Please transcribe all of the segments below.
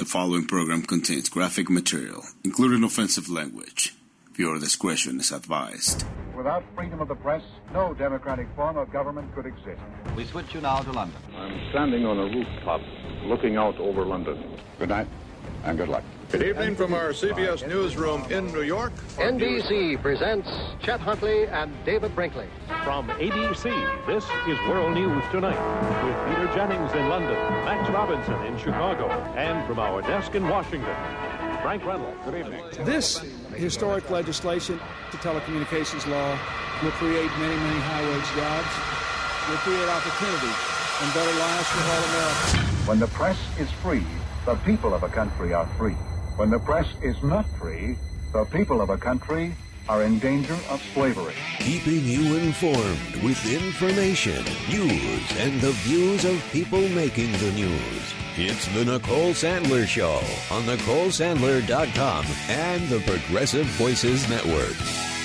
The following program contains graphic material, including offensive language. Viewer discretion is advised. Without freedom of the press, no democratic form of government could exist. We switch you now to London. I'm standing on a rooftop looking out over London. Good night and good luck. Good evening from our CBS newsroom in New York. NBC presents Chet Huntley and David Brinkley. From ABC, this is World News Tonight with Peter Jennings in London, Max Robinson in Chicago, and from our desk in Washington, Frank Reynolds. Good evening. This historic legislation, the telecommunications law, will create many, many high-wage jobs, will create opportunity and better lives for all Americans. When the press is free, the people of a country are free. When the press is not free, the people of a country are in danger of slavery. Keeping you informed with information, news, and the views of people making the news. It's the Nicole Sandler Show on NicoleSandler.com and the Progressive Voices Network.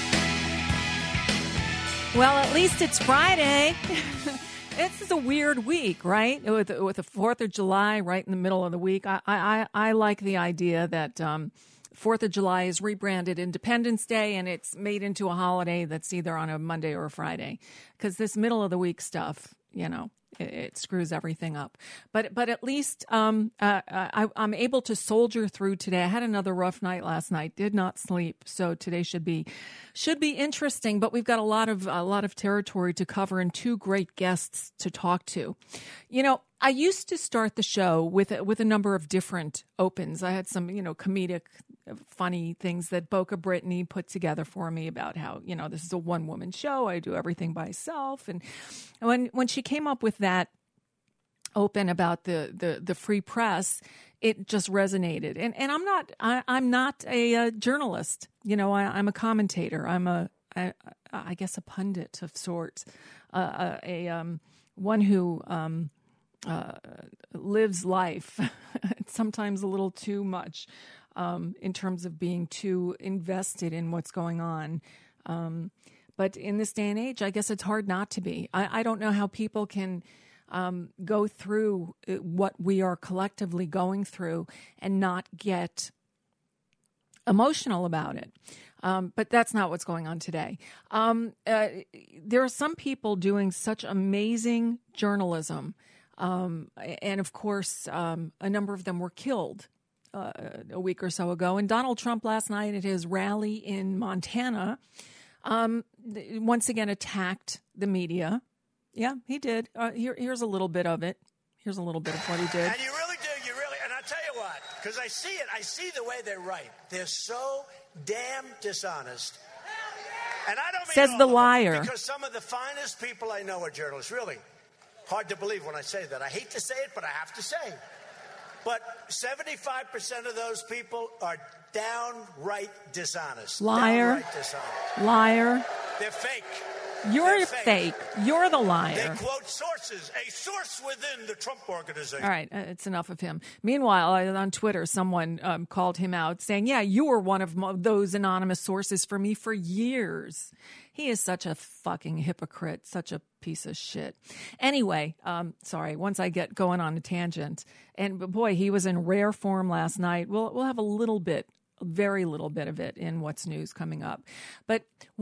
Well, at least it's Friday. It's a weird week, right? With the 4th of July right in the middle of the week. I like the idea that 4th of July is rebranded Independence Day and it's made into a holiday that's either on a Monday or a Friday. Because this middle of the week stuff, you know, it screws everything up. But at least I'm able to soldier through today. I had another rough night last night. Did not sleep, so today should be interesting. But we've got a lot of territory to cover and two great guests to talk to. You know, I used to start the show with a number of different opens. I had some, you know, comedic, funny things that Boca Brittany put together for me about how, you know, this is a one-woman show. I do everything by myself. And when she came up with that open about the free press, it just resonated. And I'm not a journalist. You know, I'm a commentator. I guess a pundit of sorts, one who lives life, sometimes a little too much, in terms of being too invested in what's going on. But in this day and age, I guess it's hard not to be. I don't know how people can go through what we are collectively going through and not get emotional about it. But that's not what's going on today. There are some people doing such amazing journalism. And of course, a number of them were killed a week or so ago. And Donald Trump last night at his rally in Montana once again attacked the media. Yeah, he did. Here's a little bit of it. Here's a little bit of what he did. And you really do. And I'll tell you what, because I see it. I see the way they write. They're so damn dishonest. And I don't mean says the liar. Because some of the finest people I know are journalists. Really. Hard to believe when I say that. I hate to say it, but I have to say. But 75% of those people are downright dishonest. Liar. Downright dishonest. Liar. They're fake. You're fake. You're the liar. They quote sources, a source within the Trump organization. All right, it's enough of him. Meanwhile, on Twitter, someone called him out saying, yeah, you were one of those anonymous sources for me for years. He is such a fucking hypocrite, such a piece of shit. Anyway, sorry, once I get going on a tangent, and boy, he was in rare form last night. We'll have a very little bit of it in What's News coming up. But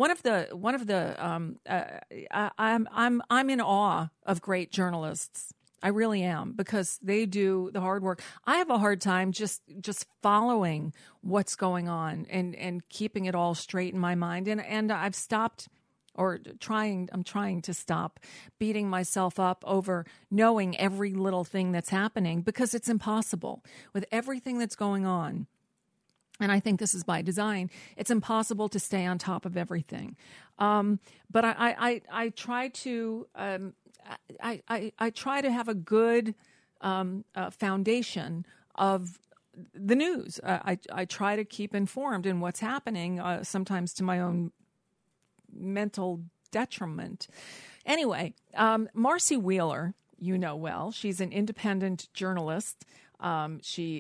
I'm in awe of great journalists. I really am, because they do the hard work. I have a hard time just following what's going on and keeping it all straight in my mind. And I've stopped I'm trying to stop beating myself up over knowing every little thing that's happening, because it's impossible with everything that's going on. And I think this is by design. It's impossible to stay on top of everything. But I try to I try to have a good foundation of the news. I try to keep informed in what's happening, sometimes to my own mental detriment. Anyway, Marcy Wheeler, you know well, she's an independent journalist. She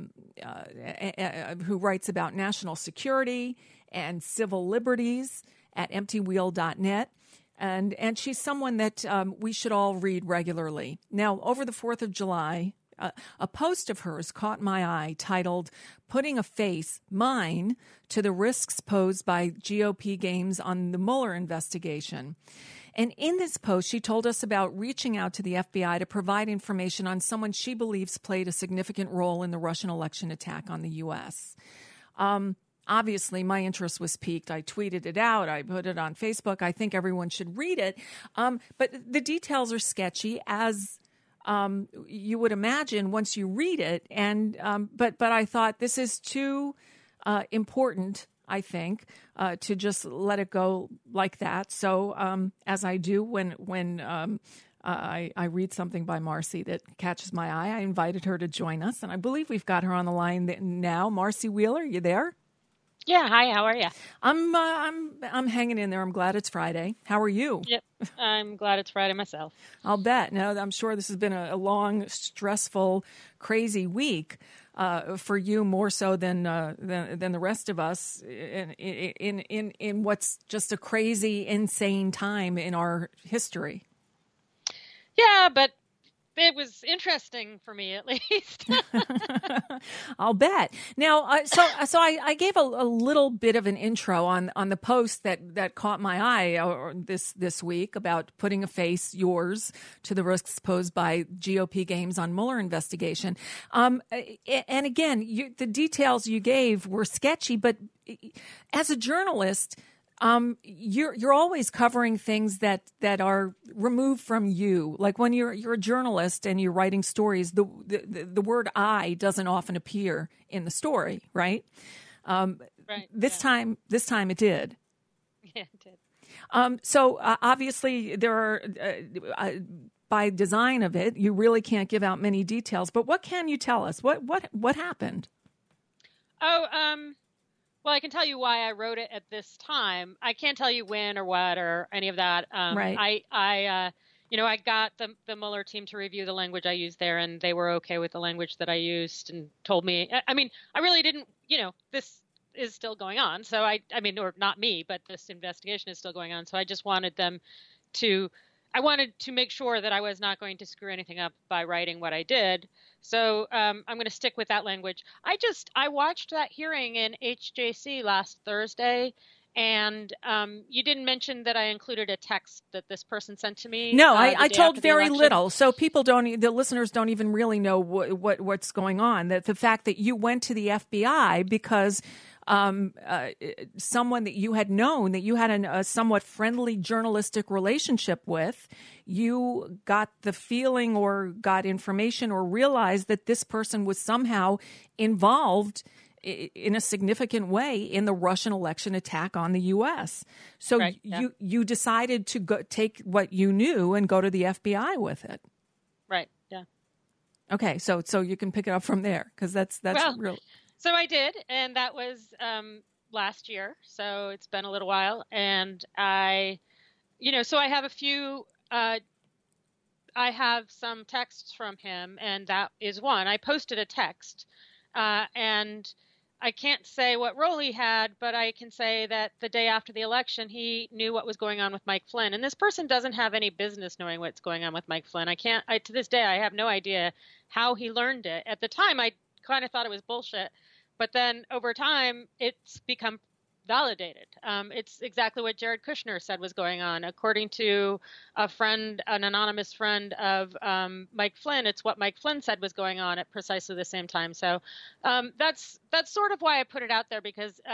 who writes about national security and civil liberties at emptywheel.net. And she's someone that we should all read regularly. Now, over the 4th of July, a post of hers caught my eye titled, "Putting a Face, Mine, to the Risks Posed by GOP Games on the Mueller Investigation." And in this post, she told us about reaching out to the FBI to provide information on someone she believes played a significant role in the Russian election attack on the U.S. Obviously, my interest was piqued. I tweeted it out. I put it on Facebook. I think everyone should read it. But the details are sketchy, as you would imagine once you read it. And but I thought this is too important, I think, to just let it go like that. So as I do when I read something by Marcy that catches my eye, I invited her to join us. And I believe we've got her on the line now. Marcy Wheeler, you there? Yeah, hi, how are you? I'm hanging in there. I'm glad it's Friday. How are you? Yep, I'm glad it's Friday myself. I'll bet. Now, I'm sure this has been a long, stressful, crazy week for you, more so than the rest of us in what's just a crazy, insane time in our history. Yeah, but it was interesting for me, at least. I'll bet. Now, so I gave a little bit of an intro on the post that caught my eye this week about putting a face, yours, to the risks posed by GOP Games on Mueller investigation. And again, the details you gave were sketchy, but as a journalist, you're always covering things that are removed from you. Like when you're a journalist and you're writing stories, the word "I" doesn't often appear in the story, right? Right. This time it did. Yeah, it did. So obviously there are, by design of it, you really can't give out many details. But what can you tell us? What happened? Well, I can tell you why I wrote it at this time. I can't tell you when or what or any of that. Right. I got the Mueller team to review the language I used there, and they were okay with the language that I used and told me. I mean, I really didn't. This is still going on. So or not me, but this investigation is still going on. So I just wanted them to. I wanted to make sure that I was not going to screw anything up by writing what I did. So I'm going to stick with that language. I watched that hearing in HJC last Thursday, and you didn't mention that I included a text that this person sent to me. No, I told very little. So the listeners don't even really know what's going on. That the fact that you went to the FBI because someone that you had known, that you had a somewhat friendly journalistic relationship with, you got the feeling or got information or realized that this person was somehow involved in a significant way in the Russian election attack on the U.S. So right, yeah. you decided to take what you knew and go to the FBI with it. Right. Yeah. Okay. So you can pick it up from there, because that's real. So I did, and that was last year. So it's been a little while, and so I have a few. I have some texts from him, and that is one. I posted a text, and I can't say what role he had, but I can say that the day after the election, he knew what was going on with Mike Flynn. And this person doesn't have any business knowing what's going on with Mike Flynn. To this day, I have no idea how he learned it. At the time, I kind of thought it was bullshit. But then over time, it's become validated. It's exactly what Jared Kushner said was going on. According to an anonymous friend of Mike Flynn, it's what Mike Flynn said was going on at precisely the same time. So that's sort of why I put it out there,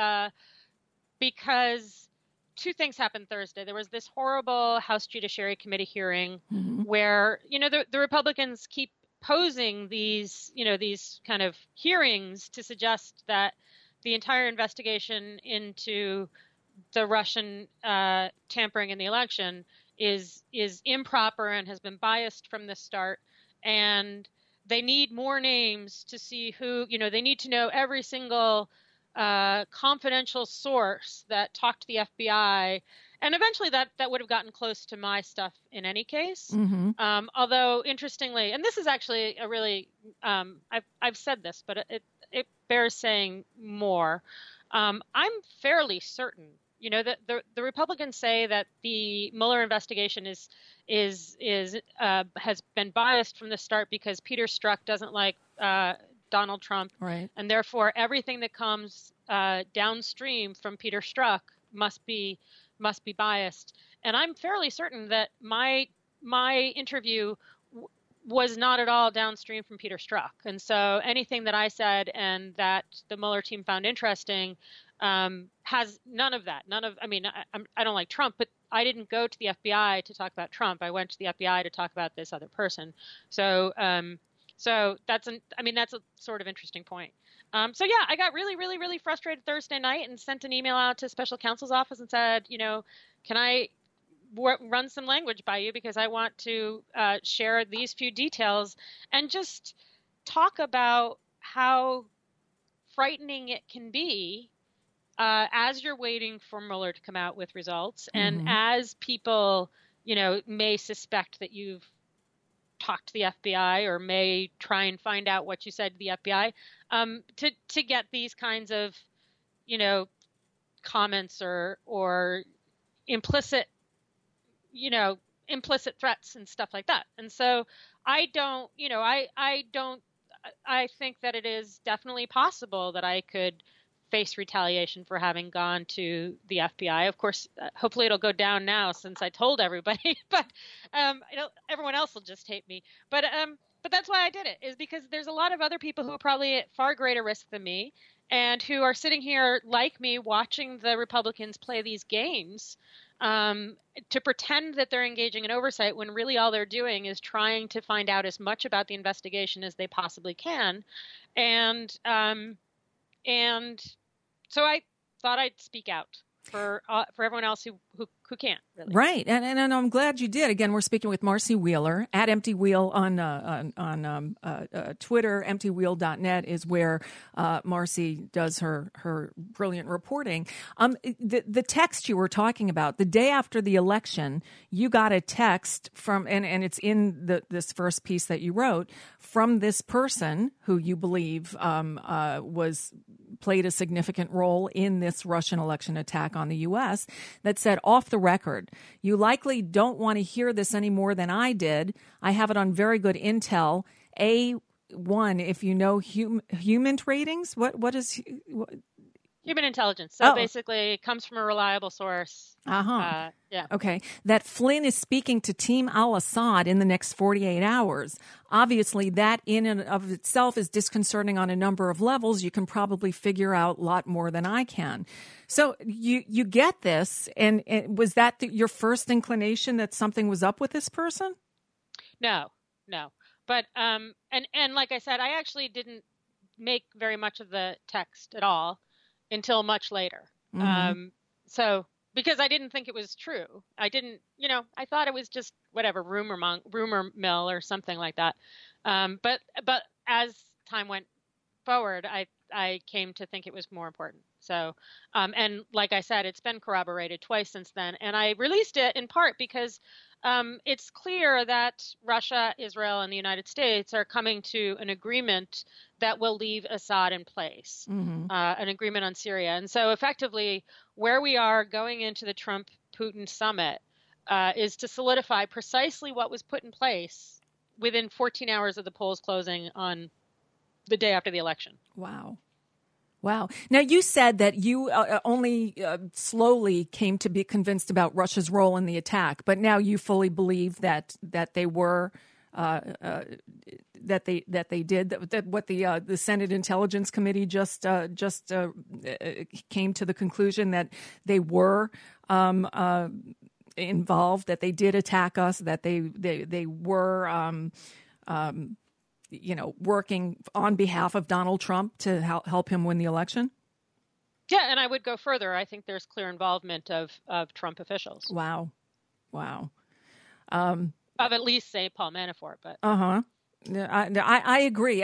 because two things happened Thursday. There was this horrible House Judiciary Committee hearing where, the Republicans keep posing these kind of hearings to suggest that the entire investigation into the Russian tampering in the election is improper and has been biased from the start. And they need more names to see who, they need to know every single confidential source that talked to the FBI. And eventually that would have gotten close to my stuff in any case. Although, interestingly, and this is actually a really, I've said this, but it bears saying more. I'm fairly certain the Republicans say that the Mueller investigation has been biased from the start because Peter Strzok doesn't like Donald Trump, right? And therefore everything that comes downstream from Peter Strzok must be biased. And I'm fairly certain that my interview was not at all downstream from Peter Strzok. And so anything that I said and that the Mueller team found interesting has none of that. I don't like Trump, but I didn't go to the FBI to talk about Trump. I went to the FBI to talk about this other person. So that's a sort of interesting point. I got really, really, really frustrated Thursday night and sent an email out to special counsel's office and said, can I run some language by you because I want to share these few details and just talk about how frightening it can be as you're waiting for Mueller to come out with results, and as people, may suspect that you've talked to the FBI or may try and find out what you said to the FBI, to get these kinds of, comments or implicit threats and stuff like that. And so I think that it is definitely possible that I could face retaliation for having gone to the FBI. Of course, hopefully it'll go down now since I told everybody, but everyone else will just hate me. But that's why I did it, is because there's a lot of other people who are probably at far greater risk than me and who are sitting here like me watching the Republicans play these games to pretend that they're engaging in oversight when really all they're doing is trying to find out as much about the investigation as they possibly can. And so I thought I'd speak out for everyone else who can't, really. Right. And I'm glad you did. Again, we're speaking with Marcy Wheeler at Empty Wheel on Twitter. EmptyWheel.net is where Marcy does her brilliant reporting. The text you were talking about, the day after the election, you got a text from, and it's in this first piece that you wrote, from this person who you believe played a significant role in this Russian election attack on the U.S., that said, off the record, you likely don't want to hear this any more than I did. I have it on very good intel. A1, if you know human ratings, what is... Human intelligence. So basically, it comes from a reliable source. Yeah. Okay. That Flynn is speaking to Team al-Assad in the next 48 hours. Obviously, that in and of itself is disconcerting on a number of levels. You can probably figure out a lot more than I can. So you get this, and was that your first inclination that something was up with this person? No. But and like I said, I actually didn't make very much of the text at all until much later. So because I didn't think it was true. I didn't, I thought it was just whatever, rumor mill or something like that. But as time went forward, I came to think it was more important. So, and like I said, it's been corroborated twice since then. And I released it in part because it's clear that Russia, Israel, and the United States are coming to an agreement that will leave Assad in place, an agreement on Syria. And so effectively, where we are going into the Trump-Putin summit is to solidify precisely what was put in place within 14 hours of the polls closing on the day after the election. Wow. Now, you said that you only slowly came to be convinced about Russia's role in the attack, but now you fully believe that they were that they did that what the Senate Intelligence Committee just came to the conclusion that they were involved, that they did attack us, that they were working on behalf of Donald Trump to help him win the election? Yeah, and I would go further. I think there's clear involvement of Trump officials. Wow. Of at least, say, Paul Manafort, but I agree.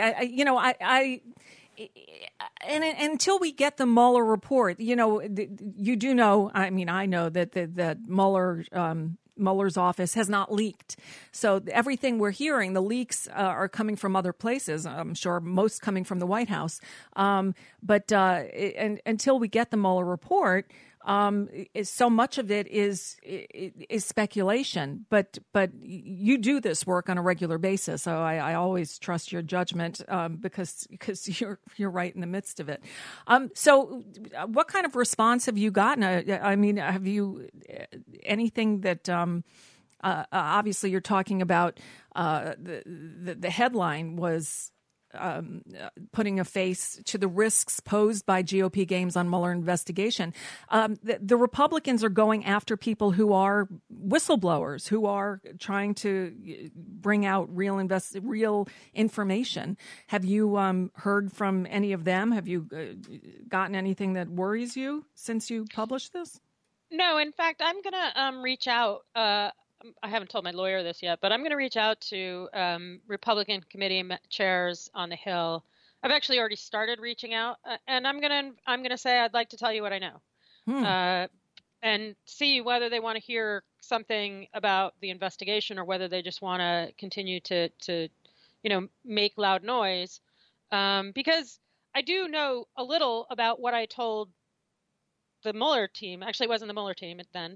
And until we get the Mueller report, you do know. I mean, I know that Mueller's office has not leaked. So everything we're hearing, the leaks are coming from other places. I'm sure most coming from the White House. But until we get the Mueller report, so much of it is speculation. But you do this work on a regular basis, so I always trust your judgment because you're right in the midst of it. So, what kind of response have you gotten? I mean, have you anything that? Obviously, you're talking about the headline was putting a face to the risks posed by GOP games on Mueller investigation. The Republicans are going after people who are whistleblowers, who are trying to bring out real information. Have you heard from any of them? Have you gotten anything that worries you since you published this? No, in fact, I'm going to reach out. I haven't told my lawyer this yet, but I'm going to reach out to Republican committee chairs on the Hill. I've actually already started reaching out, and I'm going to say I'd like to tell you what I know, and see whether they want to hear something about the investigation or whether they just want to continue to make loud noise, because I do know a little about what I told the Mueller team. Actually, it wasn't the Mueller team then,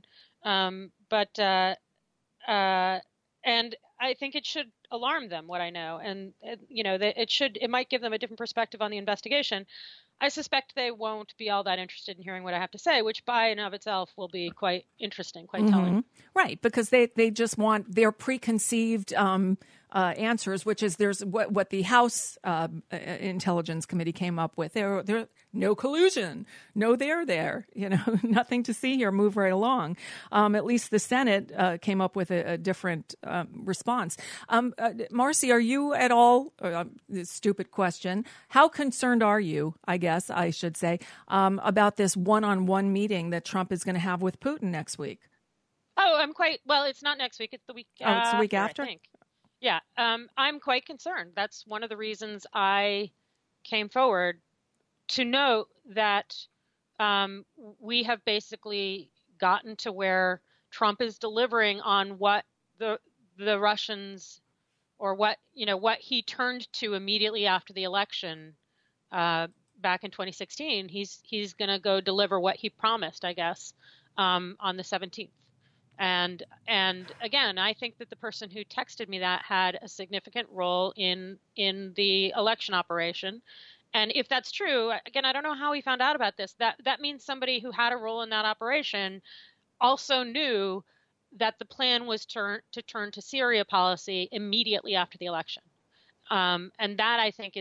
and I think it should alarm them what I know, and it might give them a different perspective on the investigation. I suspect they won't be all that interested in hearing what I have to say, which by and of itself will be quite interesting, quite telling. Right, because they just want their preconceived answers, which is there's what the House Intelligence Committee came up with. There no collusion, no there, nothing to see here. Move right along. At least the Senate came up with a different response. Marcy, are you at all? Stupid question. How concerned are you? I guess I should say about this one-on-one meeting that Trump is going to have with Putin next week. Oh, I'm quite well. It's not next week. It's the week. It's the week after. I think. Yeah, I'm quite concerned. That's one of the reasons I came forward to note that we have basically gotten to where Trump is delivering on what the Russians, or what he turned to immediately after the election back in 2016. He's going to go deliver what he promised, I guess, on the 17th. And again, I think that the person who texted me that had a significant role in the election operation. And if that's true, again, I don't know how he found out about this. That means somebody who had a role in that operation also knew that the plan was to turn to Syria policy immediately after the election. And that, I think,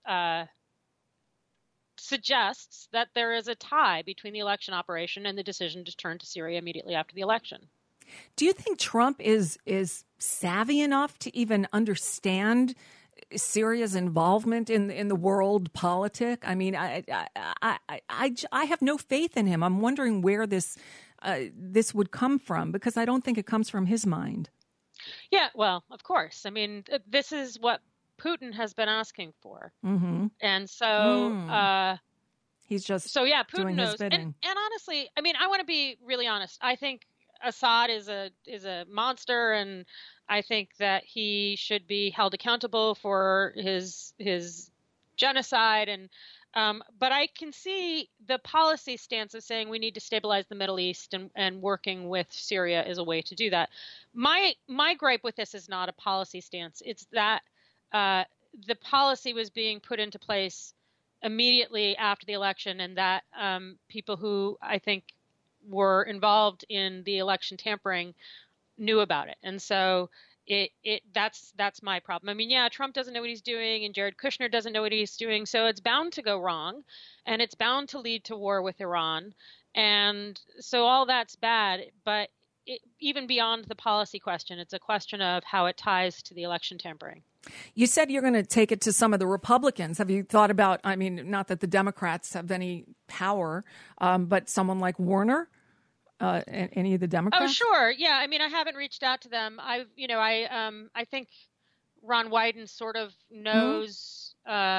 suggests that there is a tie between the election operation and the decision to turn to Syria immediately after the election. Do you think Trump is savvy enough to even understand Syria's involvement in the world politic? I mean, I have no faith in him. I'm wondering where this would come from, because I don't think it comes from his mind. Yeah, well, of course. I mean, this is what Putin has been asking for, and so he's just Putin doing knows. his bidding. And honestly, I mean, I want to be really honest. I think Assad is a monster, and I think that he should be held accountable for his genocide. And but I can see the policy stance of saying we need to stabilize the Middle East and working with Syria is a way to do that. My gripe with this is not a policy stance. It's that the policy was being put into place immediately after the election, and that people who I think were involved in the election tampering knew about it. And so that's my problem. I mean, yeah, Trump doesn't know what he's doing, and Jared Kushner doesn't know what he's doing. So it's bound to go wrong, and it's bound to lead to war with Iran. And so all that's bad. But even beyond the policy question, it's a question of how it ties to the election tampering. You said you're going to take it to some of the Republicans. Have you thought about, I mean, not that the Democrats have any power, but someone like Warner, any of the Democrats? Oh, sure. Yeah. I mean, I haven't reached out to them. I think Ron Wyden sort of knows,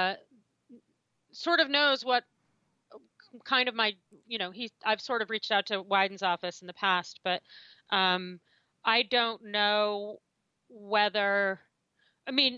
what kind of I've sort of reached out to Wyden's office in the past, but I don't know whether, I mean,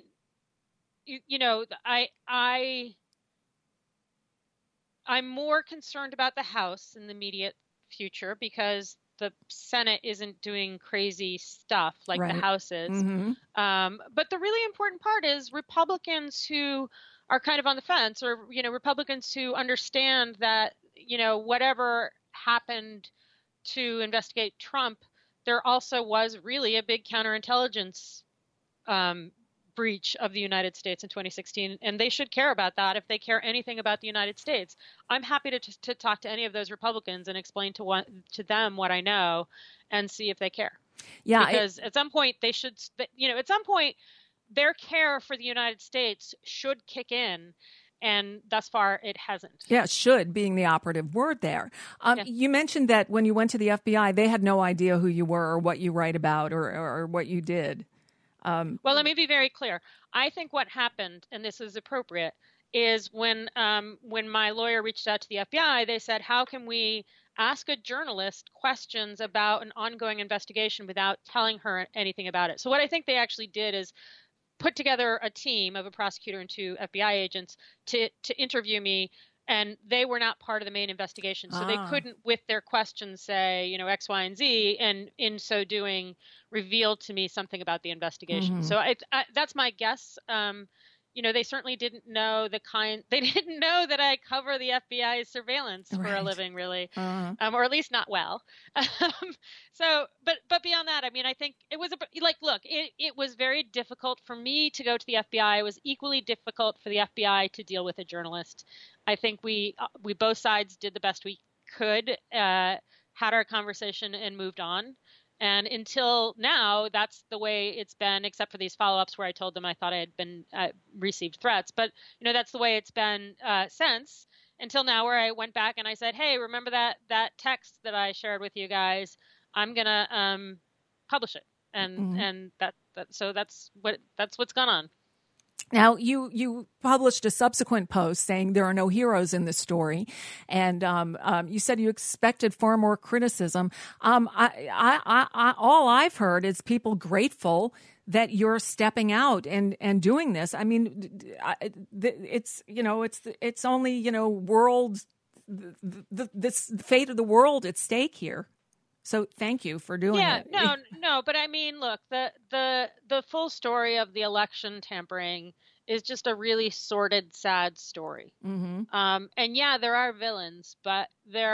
I'm more concerned about the House in the immediate future because the Senate isn't doing crazy stuff like the House is. But the really important part is Republicans who are kind of on the fence, or, Republicans who understand that, whatever happened to investigate Trump, there also was really a big counterintelligence breach of the United States in 2016, and they should care about that if they care anything about the United States. I'm happy to talk to any of those Republicans and explain to them what I know and see if they care. Yeah, because at some point they should, at some point their care for the United States should kick in. And thus far, it hasn't. Yeah, should being the operative word there. You mentioned that when you went to the FBI, they had no idea who you were or what you write about or what you did. Well, let me be very clear. I think what happened, and this is appropriate, is when my lawyer reached out to the FBI, they said, how can we ask a journalist questions about an ongoing investigation without telling her anything about it? So what I think they actually did is put together a team of a prosecutor and 2 FBI agents to interview me, and they were not part of the main investigation. So they couldn't, with their questions, say, X, Y, and Z, and in so doing, reveal to me something about the investigation. So that's my guess. They certainly didn't know they didn't know that I cover the FBI's surveillance for a living, really, or at least not well. But beyond that, I mean, I think it was it was very difficult for me to go to the FBI. It was equally difficult for the FBI to deal with a journalist. I think we both sides did the best we could, had our conversation and moved on. And until now, that's the way it's been, except for these follow-ups where I told them I thought I had been received threats. But, that's the way it's been since, until now, where I went back and I said, hey, remember that text that I shared with you guys? I'm going to publish it. And so that's what's gone on. Now, you published a subsequent post saying there are no heroes in this story, and you said you expected far more criticism. All I've heard is people grateful that you're stepping out and doing this. I mean, it's only world, this fate of the world at stake here. So thank you for doing it. No, but I mean, look, the full story of the election tampering is just a really sordid, sad story. And there are villains, but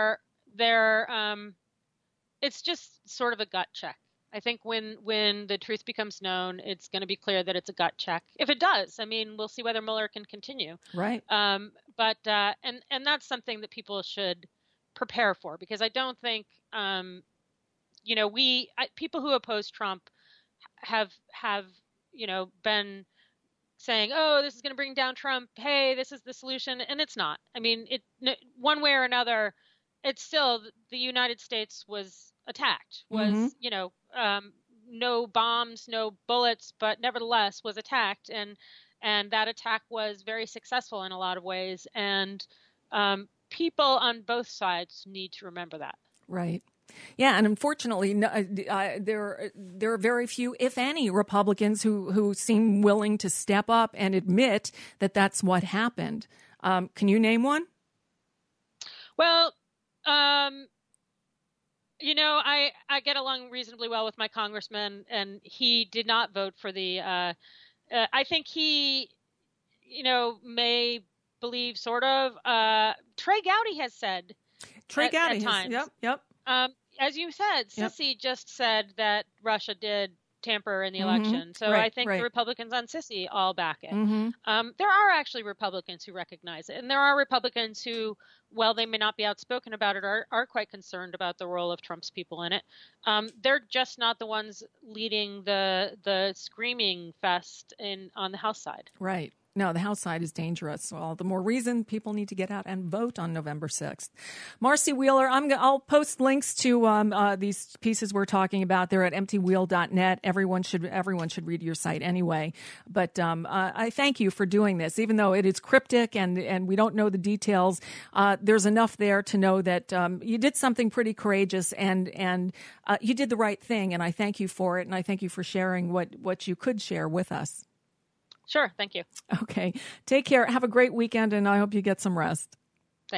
it's just sort of a gut check. I think when the truth becomes known, it's going to be clear that it's a gut check. If it does, I mean, we'll see whether Mueller can continue. Right. But that's something that people should prepare for, because I don't think people who oppose Trump have been saying, oh, this is going to bring down Trump. Hey, this is the solution. And it's not. I mean, one way or another, it's still the United States was attacked, was, no bombs, no bullets, but nevertheless was attacked. And that attack was very successful in a lot of ways. And people on both sides need to remember that. Right. Yeah, and unfortunately, there are very few, if any, Republicans who seem willing to step up and admit that that's what happened. Can you name one? Well, I get along reasonably well with my congressman, and he did not vote for the. I think he, may believe sort of. Trey Gowdy has said. Trey Gowdy at times. Yep. As you said, Sissy just said that Russia did tamper in the election. So I think the Republicans on Sissy all back it. There are actually Republicans who recognize it. And there are Republicans who, while they may not be outspoken about it, are quite concerned about the role of Trump's people in it. They're just not the ones leading the screaming fest on the House side. Right. No, the House side is dangerous. Well, the more reason people need to get out and vote on November 6th. Marcy Wheeler, I'll post links to these pieces we're talking about. They're at emptywheel.net. Everyone should read your site anyway. But I thank you for doing this, even though it is cryptic and we don't know the details. There's enough there to know that you did something pretty courageous and you did the right thing. And I thank you for it. And I thank you for sharing what you could share with us. Sure. Thank you. Okay. Take care. Have a great weekend, and I hope you get some rest. Thanks. Okay.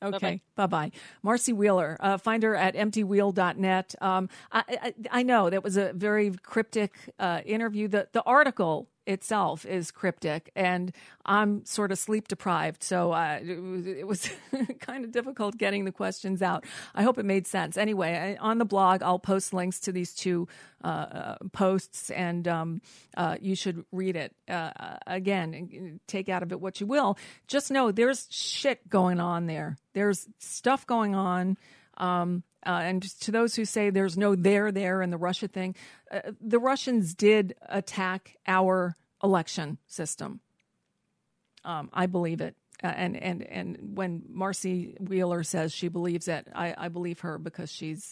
Okay, bye-bye. Marcy Wheeler, find her at emptywheel.net. I know that was a very cryptic interview. The article itself is cryptic, and I'm sort of sleep deprived, so it was kind of difficult getting the questions out. I hope it made sense. Anyway, on the blog, I'll post links to these two posts, and you should read it. Again, take out of it what you will. Just know there's shit going on there. There's stuff going on. And to those who say there's no there in the Russia thing, the Russians did attack our election system. I believe it. And when Marcy Wheeler says she believes it, I believe her, because she's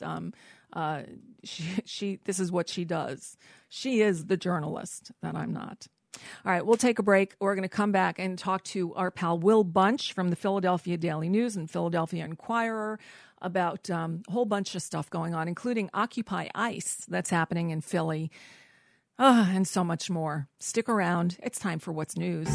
she this is what she does. She is the journalist that I'm not. All right, we'll take a break. We're going to come back and talk to our pal Will Bunch from the Philadelphia Daily News and Philadelphia Inquirer about a whole bunch of stuff going on, including Occupy ICE that's happening in Philly, and so much more. Stick around. It's time for What's News.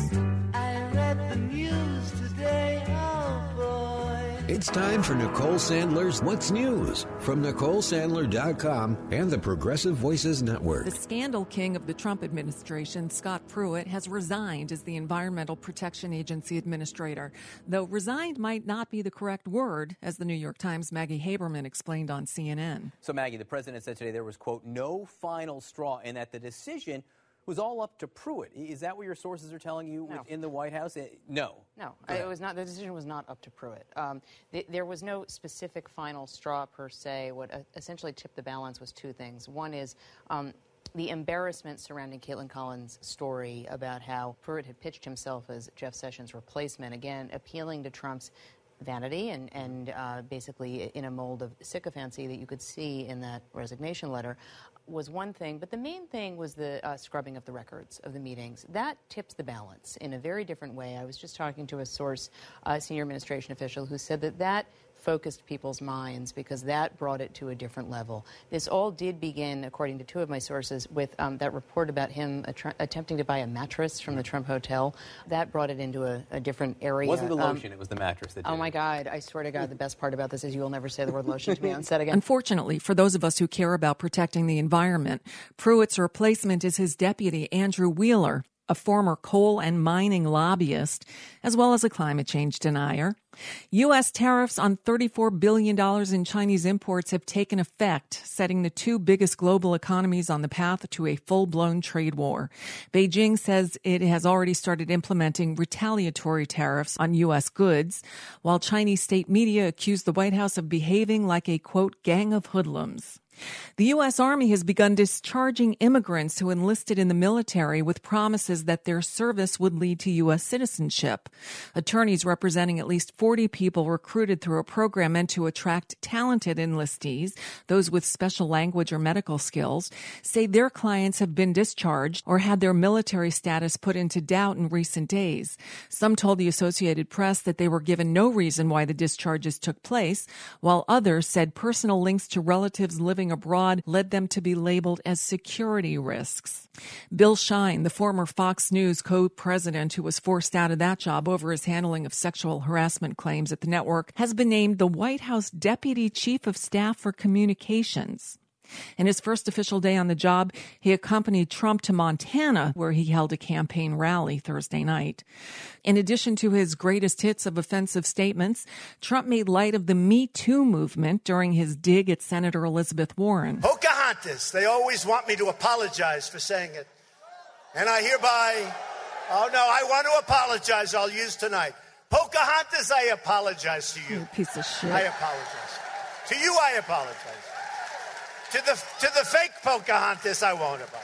I read the news today, oh boy. It's time for Nicole Sandler's What's News from NicoleSandler.com and the Progressive Voices Network. The scandal king of the Trump administration, Scott Pruitt, has resigned as the Environmental Protection Agency administrator, though resigned might not be the correct word, as the New York Times' Maggie Haberman explained on CNN. So, Maggie, the president said today there was, quote, no final straw, and that the decision was all up to Pruitt. Is that what your sources are telling you within the White House? No. No, it was not. The decision was not up to Pruitt. There was no specific final straw per se. What essentially tipped the balance was two things. One is the embarrassment surrounding Caitlin Collins' story about how Pruitt had pitched himself as Jeff Sessions' replacement, again, appealing to Trump's vanity and basically in a mold of sycophancy that you could see in that resignation letter, was one thing. But the main thing was the scrubbing of the records of the meetings. That tips the balance in a very different way. I was just talking to a source, senior administration official, who said that focused people's minds because that brought it to a different level. This all did begin, according to two of my sources, with that report about him attempting to buy a mattress from the Trump Hotel. That brought it into a different area. It wasn't the lotion, it was the mattress that did. Oh, my God. I swear to God, the best part about this is you will never say the word lotion to me on set again. Unfortunately, for those of us who care about protecting the environment, Pruitt's replacement is his deputy, Andrew Wheeler, a former coal and mining lobbyist, as well as a climate change denier. U.S. tariffs on $34 billion in Chinese imports have taken effect, setting the two biggest global economies on the path to a full-blown trade war. Beijing says it has already started implementing retaliatory tariffs on U.S. goods, while Chinese state media accuse the White House of behaving like a, quote, gang of hoodlums. The U.S. Army has begun discharging immigrants who enlisted in the military with promises that their service would lead to U.S. citizenship. Attorneys representing at least 40 people recruited through a program meant to attract talented enlistees, those with special language or medical skills, say their clients have been discharged or had their military status put into doubt in recent days. Some told the Associated Press that they were given no reason why the discharges took place, while others said personal links to relatives living abroad led them to be labeled as security risks. Bill Shine, the former Fox News co-president who was forced out of that job over his handling of sexual harassment claims at the network, has been named the White House Deputy Chief of Staff for Communications. In his first official day on the job, he accompanied Trump to Montana, where he held a campaign rally Thursday night. In addition to his greatest hits of offensive statements, Trump made light of the Me Too movement during his dig at Senator Elizabeth Warren. Pocahontas. They always want me to apologize for saying it. And I hereby, I want to apologize. I'll use tonight. Pocahontas, I apologize to you. You piece of shit. I apologize. To you, I apologize. To the fake Pocahontas, I won't apologize.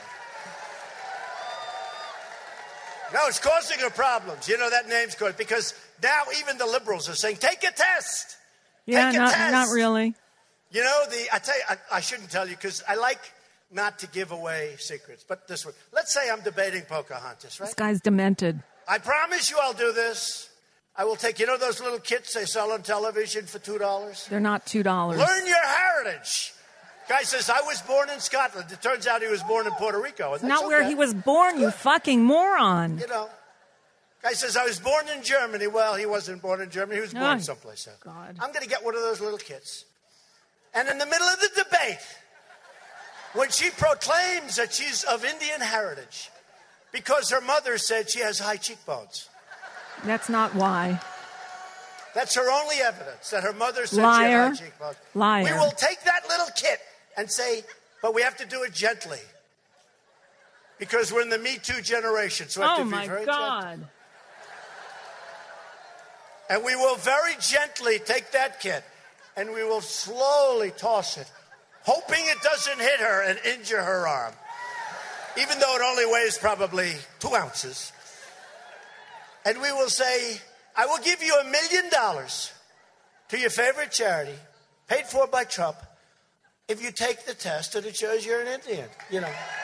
No, it's causing her problems. You know, that name's causing, because now even the liberals are saying, take a test. Yeah, take a test. Not really. You know, I tell you, I shouldn't tell you because I like not to give away secrets. But this one, let's say I'm debating Pocahontas, right? This guy's demented. I promise you I'll do this. I will take, you know those little kits they sell on television for $2? They're not $2. Learn your heritage. Guy says, I was born in Scotland. It turns out he was born in Puerto Rico. It's not where he was born, you fucking moron. You know, Guy says, I was born in Germany. Well, he wasn't born in Germany. He was born someplace else. God. I'm going to get one of those little kids. And in the middle of the debate, when she proclaims that she's of Indian heritage, because her mother said she has high cheekbones. That's not why. That's her only evidence, that her mother said Liar. she had high cheekbones. Liar. We will take that little kid and say, but we have to do it gently. Because we're in the Me Too generation, so we have to be very gentle. And we will very gently take that kid, and we will slowly toss it, hoping it doesn't hit her and injure her arm, even though it only weighs probably 2 ounces. And we will say, I will give you $1 million to your favorite charity, paid for by Trump, if you take the test and it shows you're an Indian, You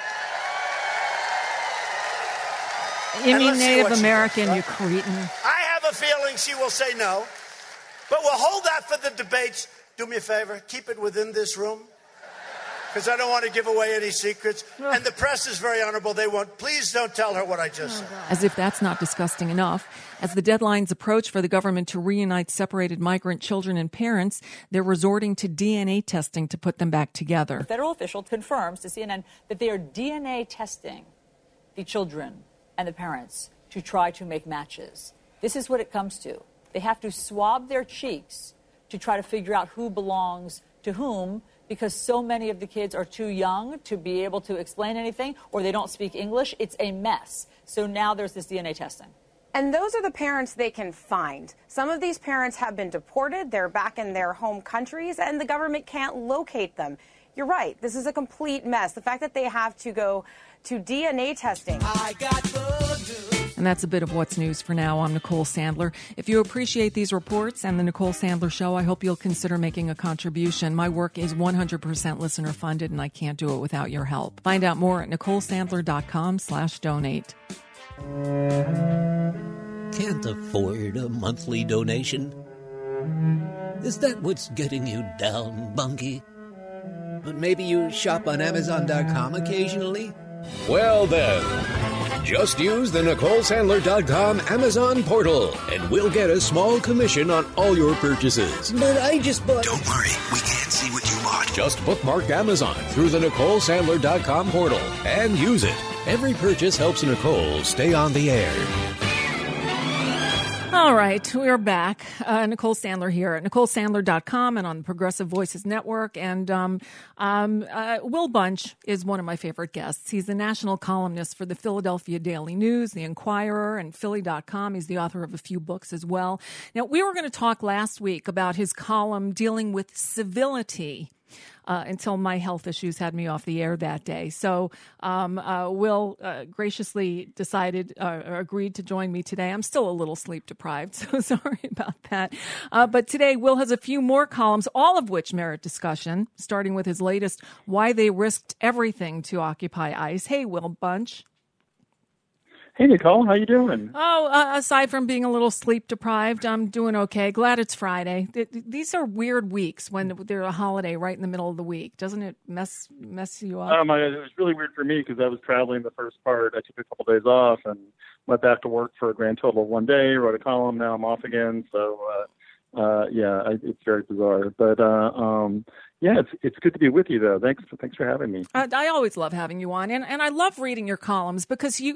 mean Native American, does, right? You cretin. I have a feeling she will say no, but we'll hold that for the debates. Do me a favor, keep it within this room, because I don't want to give away any secrets. And the press is very honorable. They won't. Please don't tell her what I just said. As if that's not disgusting enough. As the deadlines approach for the government to reunite separated migrant children and parents, they're resorting to DNA testing to put them back together. A federal official confirms to CNN that they are DNA testing the children and the parents to try to make matches. This is what it comes to. They have to swab their cheeks to try to figure out who belongs to whom, because so many of the kids are too young to be able to explain anything, or they don't speak English. It's a mess. So now there's this DNA testing. And those are the parents they can find. Some of these parents have been deported. They're back in their home countries, and the government can't locate them. You're right. This is a complete mess. The fact that they have to go to DNA testing. I got the news. And that's a bit of what's news for now. I'm Nicole Sandler. If you appreciate these reports and the Nicole Sandler Show, I hope you'll consider making a contribution. My work is 100% listener funded, and I can't do it without your help. Find out more at NicoleSandler.com/donate. Can't afford a monthly donation? Is that what's getting you down, Bunky? But maybe you shop on Amazon.com occasionally? Well then, just use the NicoleSandler.com Amazon portal, and we'll get a small commission on all your purchases. But I just bought... Don't worry, we can't see what you bought. Just bookmark Amazon through the NicoleSandler.com portal and use it. Every purchase helps Nicole stay on the air. All right, we're back. Nicole Sandler here at NicoleSandler.com and on the Progressive Voices Network. And Will Bunch is one of my favorite guests. He's the national columnist for the Philadelphia Daily News, the Inquirer, and Philly.com. He's the author of a few books as well. Now, we were going to talk last week about his column dealing with civility. Until my health issues had me off the air that day. So Will graciously agreed to join me today. I'm still a little sleep deprived, so sorry about that. But today, Will has a few more columns, all of which merit discussion, starting with his latest, Why They Risked Everything to Occupy ICE. Hey, Will Bunch. Hey, Nicole, how you doing? Oh, aside from being a little sleep deprived, I'm doing okay. Glad it's Friday. These are weird weeks when they're a holiday right in the middle of the week. Doesn't it mess you up? It was really weird for me because I was traveling the first part. I took a couple days off and went back to work for a grand total of 1 day, wrote a column. Now I'm off again. So, it's very bizarre. But, it's good to be with you, though. Thanks for having me. I always love having you on, and I love reading your columns because do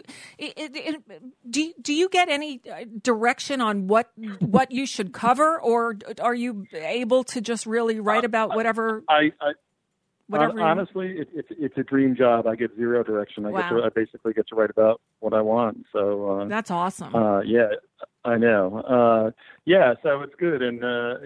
you get any direction on what you should cover, or are you able to just really write about whatever? Honestly, it's a dream job. I get zero direction. I basically get to write about what I want. So that's awesome. I know. So it's good, and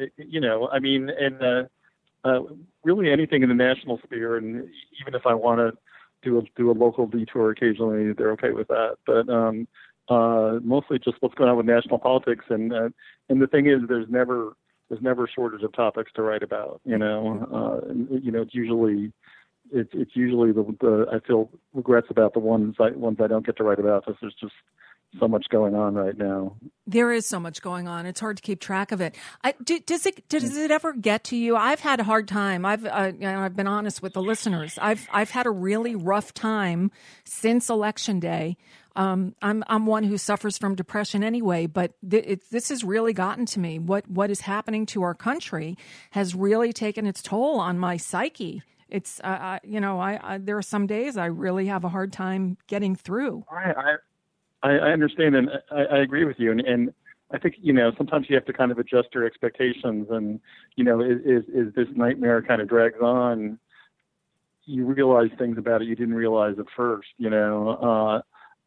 really anything in the national sphere, and even if I want to do a local detour occasionally, they're okay with that. But mostly just what's going on with national politics, and the thing is, there's never shortage of topics to write about. It's usually the I feel regrets about the ones I don't get to write about, because there's just so much going on right now. There is so much going on. It's hard to keep track of it. Does it ever get to you? I've had a hard time. I've been honest with the listeners. I've had a really rough time since Election Day. I'm one who suffers from depression anyway, but this has really gotten to me. What is happening to our country has really taken its toll on my psyche. It's there are some days I really have a hard time getting through. I understand, and I agree with you, and I think sometimes you have to kind of adjust your expectations, and is this nightmare kind of drags on, you realize things about it you didn't realize at first. When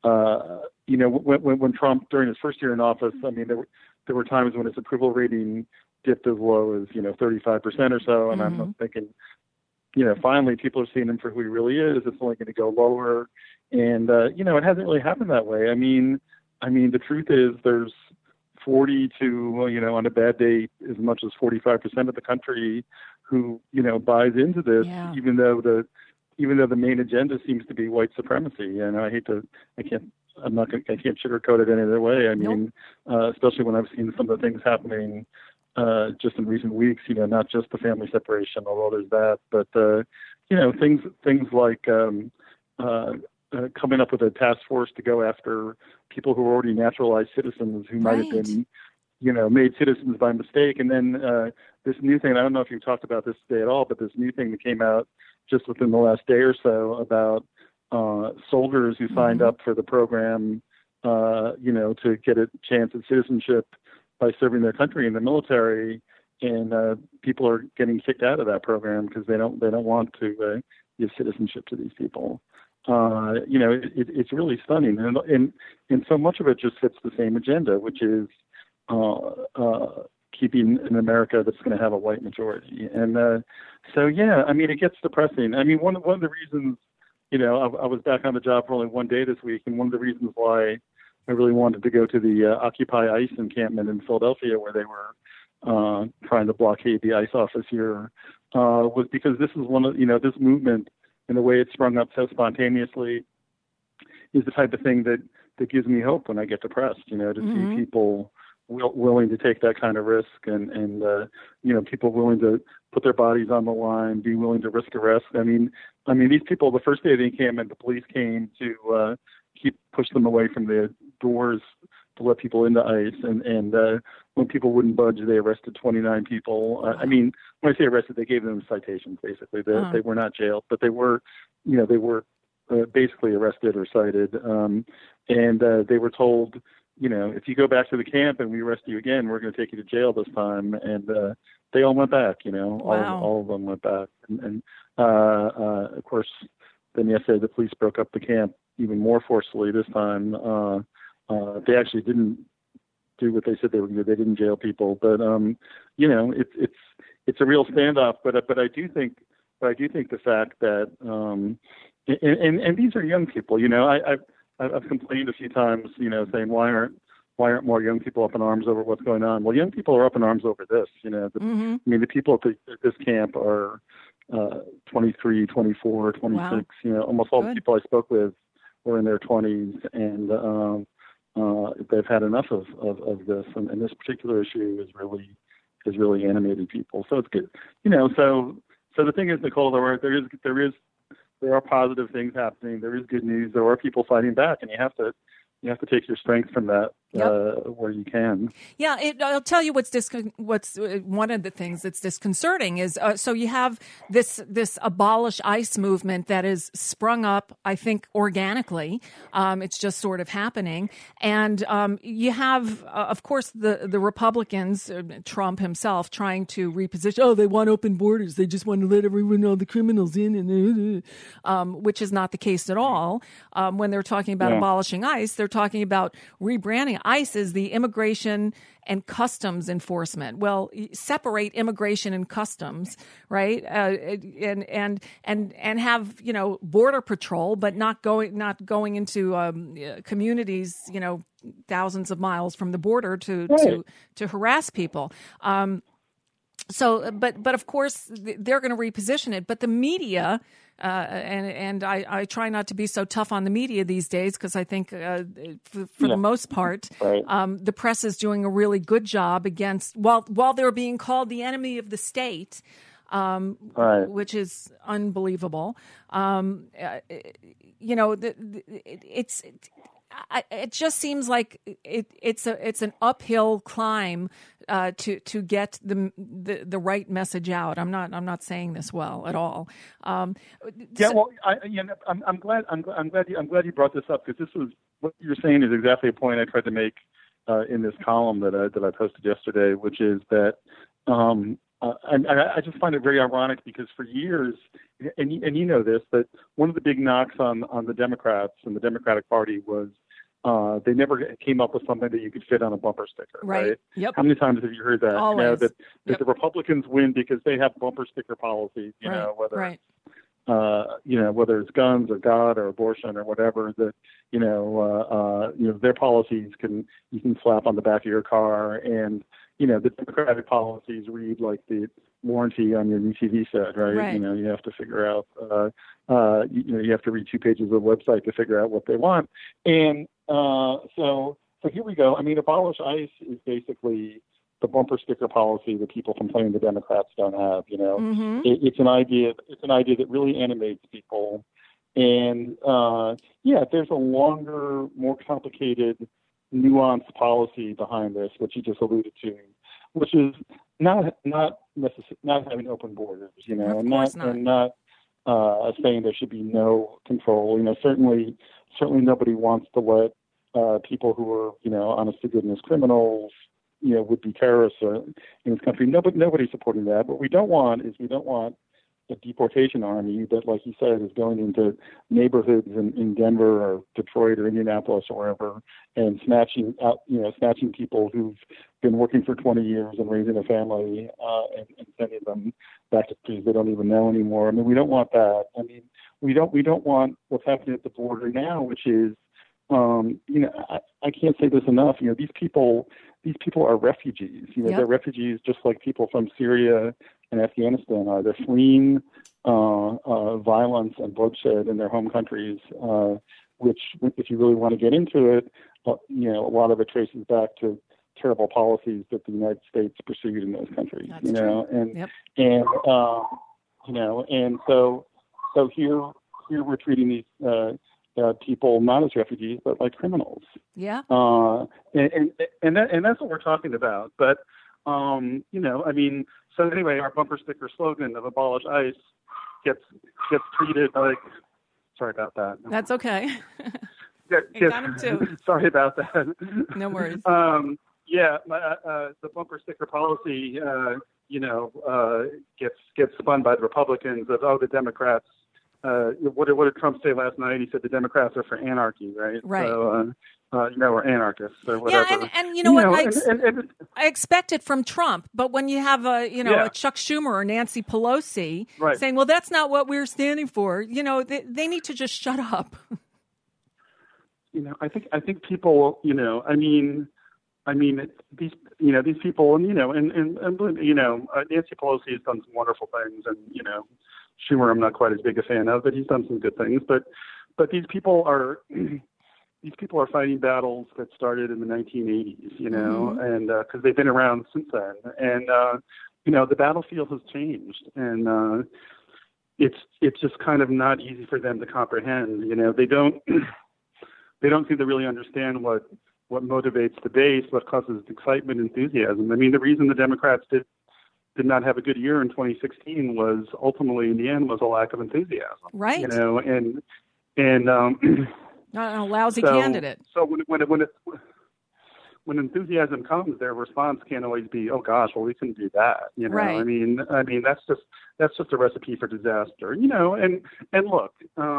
Trump during his first year in office, I mean there were times when his approval rating dipped as low as 35% or so, and I'm thinking, finally people are seeing him for who he really is. It's only going to go lower. And, it hasn't really happened that way. I mean, the truth is there's 40 to, on a bad day, as much as 45% of the country who, buys into this, even though the main agenda seems to be white supremacy. And I can't sugarcoat it any other way. I mean, especially when I've seen some of the things happening, just in recent weeks, not just the family separation, although there's that, but, things like, coming up with a task force to go after people who are already naturalized citizens who might have been, made citizens by mistake. And then this new thing, I don't know if you've talked about this today at all, but this new thing that came out just within the last day or so about soldiers who signed up for the program, to get a chance at citizenship by serving their country in the military. And people are getting kicked out of that program because they don't want to give citizenship to these people. It's really stunning, and so much of it just fits the same agenda, which is keeping an America that's going to have a white majority. And it gets depressing. I mean, one of the reasons, I was back on the job for only one day this week, and one of the reasons why I really wanted to go to the Occupy ICE encampment in Philadelphia, where they were trying to blockade the ICE office here, was because this is one of this movement. And the way it sprung up so spontaneously is the type of thing that gives me hope when I get depressed, to see people willing to take that kind of risk and people willing to put their bodies on the line, be willing to risk arrest. I mean, these people, the first day of the encampment, the police came to push them away from the doors to let people into ICE. And when people wouldn't budge, they arrested 29 people. I mean, when I say arrested, they gave them citations, basically. They were not jailed, but they were basically arrested or cited. And they were told, if you go back to the camp and we arrest you again, we're going to take you to jail this time. And they all went back, all of them went back. And of course, then yesterday the police broke up the camp even more forcefully this time. They actually didn't do what they said they were going to do. They didn't jail people, but it's a real standoff. But I do think the fact that and these are young people. I've complained a few times, saying why aren't more young people up in arms over what's going on? Well, young people are up in arms over this. I mean, the people at this camp are 23, 24, 26. Wow. Almost all the people I spoke with were in their 20s, and they've had enough of this, and this particular issue is really animated people. So it's good, So the thing is, Nicole, there are positive things happening. There is good news. There are people fighting back, and you have to take your strength from that where you can. Yeah, I'll tell you what's one of the things that's disconcerting is so you have this abolish ICE movement that is sprung up, I think, organically. It's just sort of happening, and you have, of course, the Republicans, Trump himself, trying to reposition. Oh, they want open borders. They just want to let all the criminals in, and which is not the case at all. When they're talking about abolishing ICE, they're talking about rebranding. ICE is the Immigration and Customs Enforcement. Well, separate immigration and customs, right? And have border patrol, but not going into communities, thousands of miles from the border to harass people. So, but of course they're going to reposition it. But the media, and I try not to be so tough on the media these days because I think for the most part, the press is doing a really good job against while they're being called the enemy of the state. Which is unbelievable. It just seems like it's an uphill climb to get the right message out. I'm not saying this well at all. I'm glad you brought this up because this was what you're saying is exactly a point I tried to make in this column that I posted yesterday, which is that. I just find it very ironic because for years, and you know this, that one of the big knocks on the Democrats and the Democratic Party was they never came up with something that you could fit on a bumper sticker, right? Yep. How many times have you heard that? Always. That the Republicans win because they have bumper sticker policies, whether it's guns or God or abortion or whatever, that their policies you can slap on the back of your car, and the Democratic policies read like the warranty on your new TV set, right? You have to figure out, you have to read 2 pages of the website to figure out what they want. And so here we go. I mean, abolish ICE is basically the bumper sticker policy that people complain the Democrats don't have. Mm-hmm. It's an idea that really animates people. And there's a longer, more complicated, nuanced policy behind this, which you just alluded to, which is not having open borders, and not saying there should be no control. Certainly nobody wants to let people who are, honest to goodness criminals, would be terrorists in this country. Nobody's supporting that. What we don't want a deportation army that, like you said, is going into neighborhoods in Denver or Detroit or Indianapolis or wherever and snatching people who've been working for 20 years and raising a family and sending them back to countries they don't even know anymore. I mean, we don't want that. I mean, we don't want what's happening at the border now, which is, I can't say this enough. These people are refugees. They're refugees just like people from Syria and Afghanistan are. They're fleeing violence and bloodshed in their home countries, which, if you really want to get into it, a lot of it traces back to terrible policies that the United States pursued in those countries. That's true. And so here we're treating these people not as refugees but like criminals. Yeah. And that's what we're talking about. But so anyway, our bumper sticker slogan of abolish ICE gets treated like. Sorry about that. That's okay. Got him too. Sorry about that. No worries. The bumper sticker policy, gets spun by the Republicans of the Democrats. What did Trump say last night? He said the Democrats are for anarchy, right? Right. So, we're anarchists or whatever. Yeah, and you know what? I expect it from Trump, but when you have a Chuck Schumer or Nancy Pelosi saying, "Well, that's not what we're standing for," they need to just shut up. I think people, these people, and Nancy Pelosi has done some wonderful things, and Schumer I'm not quite as big a fan of, but he's done some good things. But these people are fighting battles that started in the 1980s, and because they've been around since then, and the battlefield has changed, and it's just kind of not easy for them to comprehend. They don't seem to really understand what motivates the base, what causes excitement, enthusiasm. I mean, the reason the Democrats did not have a good year in 2016 was ultimately, in the end, was a lack of enthusiasm. Right. And not a lousy candidate. So when enthusiasm comes, their response can't always be, "Oh gosh, well we couldn't do that." Right. I mean that's just a recipe for disaster. And look,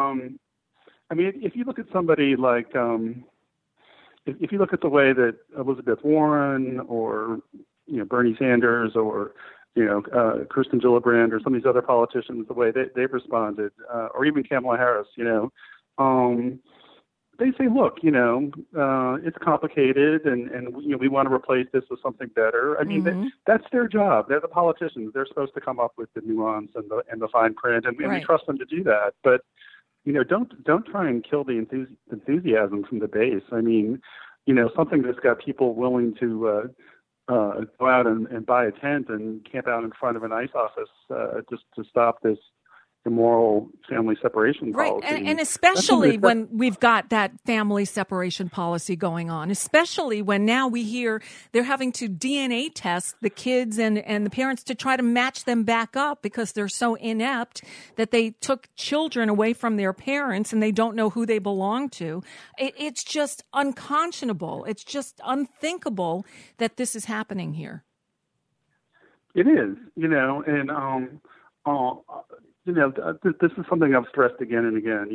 if you look at somebody like, if you look at the way that Elizabeth Warren or Bernie Sanders or Kirsten Gillibrand or some of these other politicians, the way they've responded, or even Kamala Harris, they say, look, it's complicated, and we want to replace this with something better. I mean, that's their job. They're the politicians. They're supposed to come up with the nuance and the fine print, and we trust them to do that. But don't try and kill the enthusiasm from the base. I mean, something that's got people willing to go out and buy a tent and camp out in front of an ICE office just to stop this immoral family separation policy. Right, and especially when we've got that family separation policy going on, especially when now we hear they're having to DNA test the kids and the parents to try to match them back up because they're so inept that they took children away from their parents and they don't know who they belong to. It's just unconscionable. It's just unthinkable that this is happening here. It is, this is something I've stressed again and again.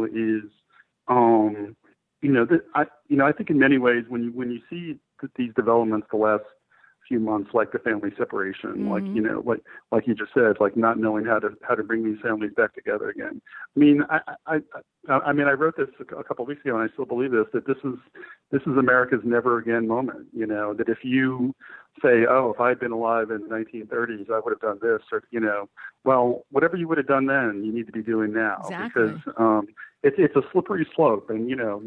I think in many ways when you see these developments the last few months, like the family separation, like you just said, like not knowing how to bring these families back together again. I mean, I wrote this a couple of weeks ago, and I still believe that this is America's never again moment. That if you say, oh, if I had been alive in the 1930s, I would have done this, or well, whatever you would have done then, you need to be doing now. Exactly. Because it's a slippery slope, and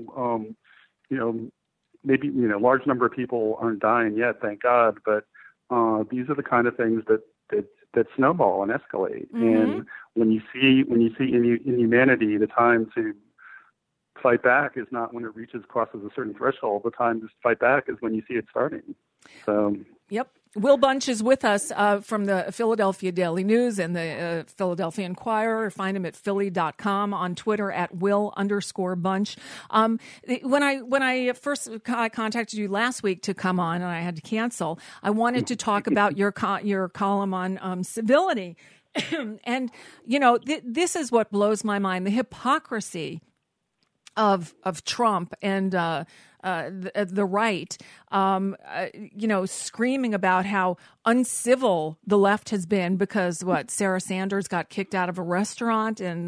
maybe large number of people aren't dying yet, thank God, but these are the kind of things that snowball and escalate. And when you see in humanity, the time to fight back is not when it crosses a certain threshold. The time to fight back is when you see it starting. So. Yep. Will Bunch is with us from the Philadelphia Daily News and the Philadelphia Inquirer. Find him at philly.com, on Twitter at Will_Bunch. When I first contacted you last week to come on, and I had to cancel, I wanted to talk about your column on civility. And, this is what blows my mind, the hypocrisy of Trump and the right, screaming about how uncivil the left has been because Sarah Sanders got kicked out of a restaurant, and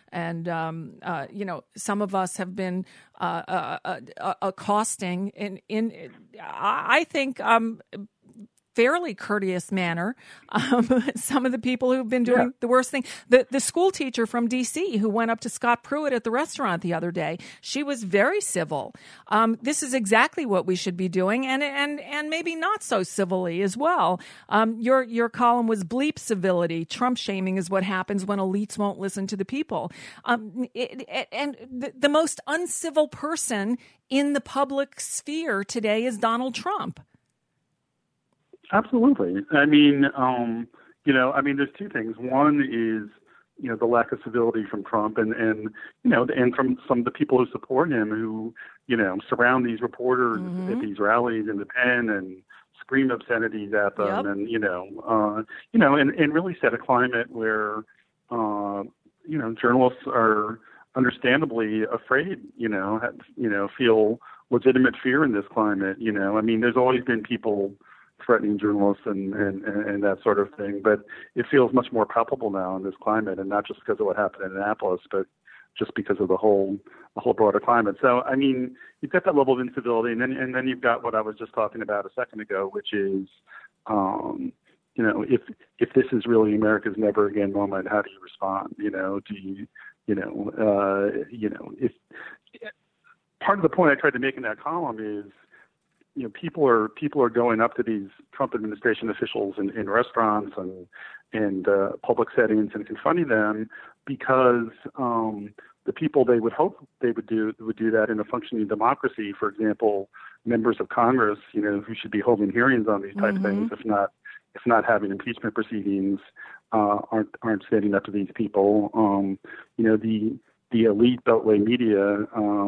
some of us have been accosting in I think fairly courteous manner some of the people who've been doing the worst thing. The school teacher from D.C. who went up to Scott Pruitt at the restaurant the other day, she was very civil. This is exactly what we should be doing, and maybe not so civilly as well. Your column was bleep civility. Trump shaming is what happens when elites won't listen to the people. And the most uncivil person in the public sphere today is Donald Trump. Absolutely. I mean, there's two things. One is, the lack of civility from Trump and from some of the people who support him who, surround these reporters at these rallies in the Pen and scream obscenities at them and really set a climate where, journalists are understandably afraid, feel legitimate fear in this climate. There's always been people threatening journalists and that sort of thing, but it feels much more palpable now in this climate, and not just because of what happened in Annapolis, but just because of the whole broader climate. So, you've got that level of incivility, and then you've got what I was just talking about a second ago, which is, if this is really America's never again moment, how do you respond? If part of the point I tried to make in that column is, people are going up to these Trump administration officials in restaurants and public settings and confronting them because the people they would hope they would do that in a functioning democracy. For example, members of Congress, who should be holding hearings on these type of things, if not having impeachment proceedings, aren't standing up to these people. The elite Beltway media.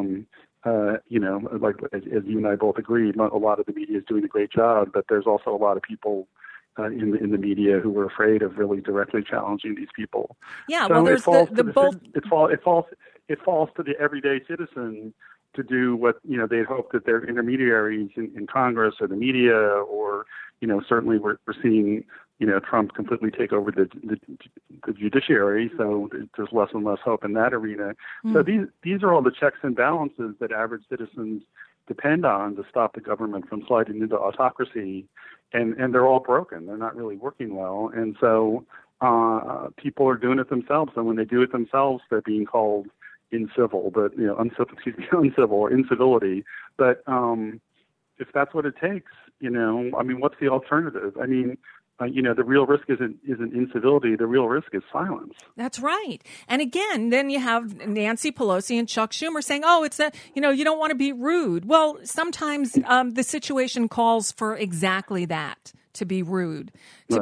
Like as you and I both agree, a lot of the media is doing a great job, but there's also a lot of people in the media who are afraid of really directly challenging these people. Yeah, so well, there's it falls to the everyday citizen to do what, they'd hoped that their intermediaries in Congress or the media or, certainly we're seeing, Trump completely take over the judiciary. So there's less and less hope in that arena. So these are all the checks and balances that average citizens depend on to stop the government from sliding into autocracy. And they're all broken. They're not really working well. And so people are doing it themselves. And when they do it themselves, they're being called uncivil or incivility. But if that's what it takes, what's the alternative? The real risk isn't incivility. The real risk is silence. That's right. And again, then you have Nancy Pelosi and Chuck Schumer saying, "Oh, it's you don't want to be rude." Well, sometimes the situation calls for exactly that, to be rude,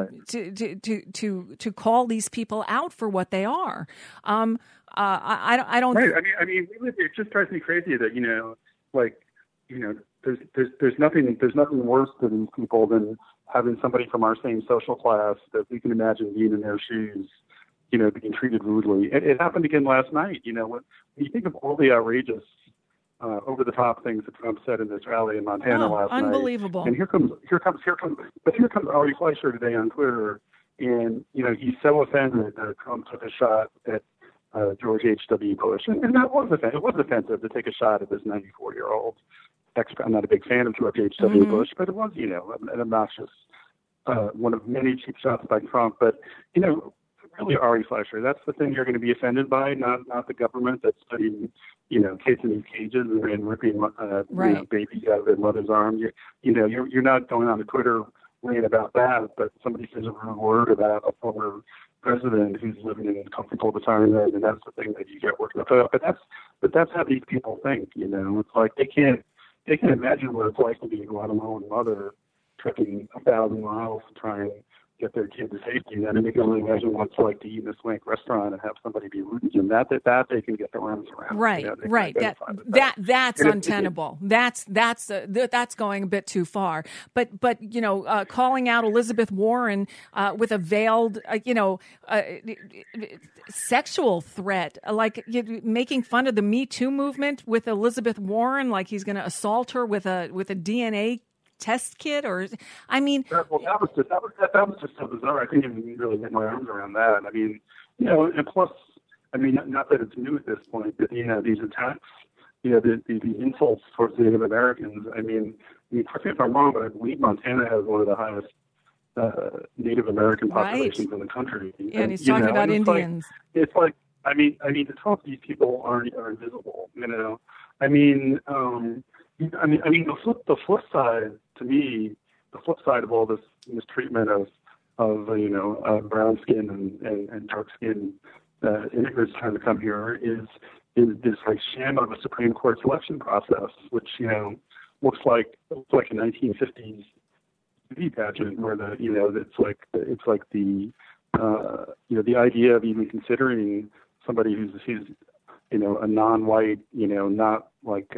to call these people out for what they are. I don't. Right. It just drives me crazy that there's nothing worse to these people than having somebody from our same social class that we can imagine being in their shoes, being treated rudely. It happened again last night. When you think of all the outrageous, over-the-top things that Trump said in this rally in Montana last night. Unbelievable. And here comes Ari Fleischer today on Twitter, and he's so offended that Trump took a shot at George H.W. Bush, and that was offensive. It was offensive to take a shot at this 94-year-old. I'm not a big fan of George H.W. Bush, but it was, an obnoxious, one of many cheap shots by Trump. But, really, Ari Fleischer, that's the thing you're going to be offended by, not the government that's putting, kids in these cages and ripping babies out of their mother's arms. You're not going on a Twitter rant about that, but somebody says a rude word about a former president who's living in comfortable retirement, and that's the thing that you get worked up. But that's how these people think. It's like they can't imagine what it's like to be a Guatemalan mother trekking 1,000 miles to try and get their kid to safety. And then they can only imagine what it's like to eat in a swank restaurant and have somebody be rude to them. That they can get their arms around. Right, right. That's untenable. That's going a bit too far. But calling out Elizabeth Warren with a veiled sexual threat, like making fun of the Me Too movement with Elizabeth Warren, like he's going to assault her with a DNA test kit, or that was just so bizarre. I couldn't even really get my arms around that. And plus, not that it's new at this point, but these attacks, the insults towards Native Americans. Correct me if I'm wrong, but I believe Montana has one of the highest Native American populations in the country. And he's talking about Indians. The top of these people are invisible. The flip side, to me, the flip side of all this mistreatment of brown skin and dark skin immigrants trying to come here is this sham of a Supreme Court selection process, which looks like a 1950s beauty pageant where it's like the idea of even considering somebody who's a non-white, not like